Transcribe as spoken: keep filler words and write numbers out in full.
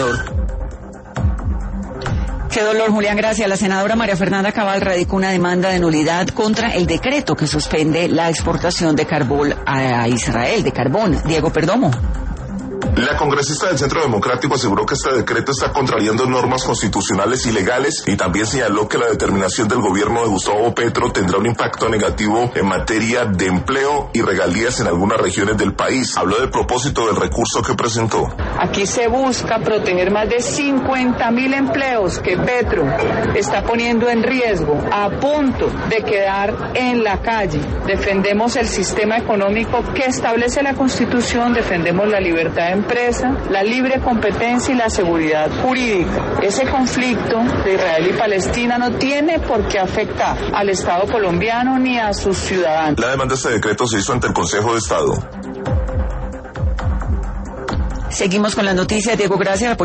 dolor. Qué dolor, Julián, gracias. La senadora María Fernanda Cabal radicó una demanda de nulidad contra el decreto que suspende la exportación de carbón a Israel, de carbón. Diego Perdomo. La congresista del Centro Democrático aseguró que este decreto está contrariando normas constitucionales y legales y también señaló que la determinación del gobierno de Gustavo Petro tendrá un impacto negativo en materia de empleo y regalías en algunas regiones del país. Habló del propósito del recurso que presentó. Aquí se busca proteger más de cincuenta mil empleos que Petro está poniendo en riesgo, a punto de quedar en la calle. Defendemos el sistema económico que establece la Constitución, defendemos la libertad de empresa, la libre competencia y la seguridad jurídica. Ese conflicto de Israel y Palestina no tiene por qué afectar al Estado colombiano ni a sus ciudadanos. La demanda de este decreto se hizo ante el Consejo de Estado. Seguimos con las noticias. Diego, gracias.